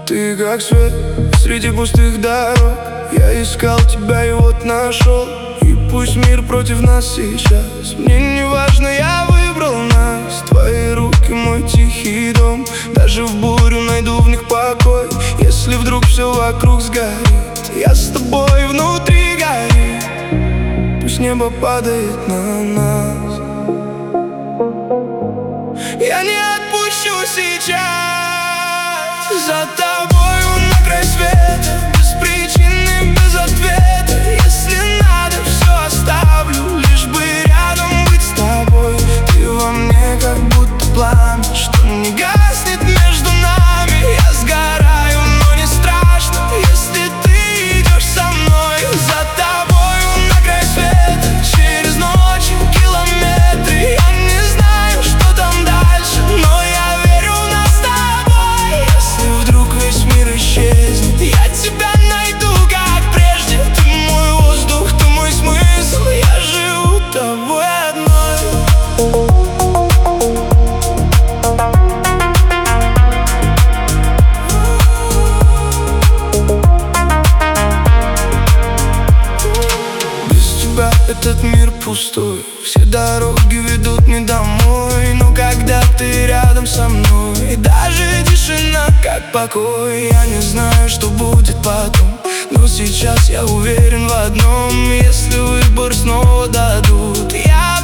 Ты как свет среди пустых дорог. Я искал тебя и вот нашел. И пусть мир против нас сейчас, мне не важно, я выбрал нас. Твои руки мой тихий дом. Даже в бурю найду в них покой. Если вдруг все вокруг сгорит, я с тобой внутри горит. Пусть небо падает на нас, я не отпущу сейчас. За тобою на край света, без причины, без ответа. Если надо, все оставлю, лишь бы рядом быть с тобой. Ты во мне как будто пламя, что не гаснет между нами. Я сгораю, но не страшно, если ты идешь со мной. За тобою на край света, через ночи, километры. Я не знаю, что там дальше, но я верю в нас с тобой. Если вдруг весь мир исчезнет, я тебя найду, как прежде. Ты мой воздух, ты мой смысл, я живу тобой одной. Этот мир пустой, все дороги ведут не домой. Но когда ты рядом со мной, даже тишина как покой. Я не знаю, что будет потом, но сейчас я уверен в одном: если выбор снова дадут, я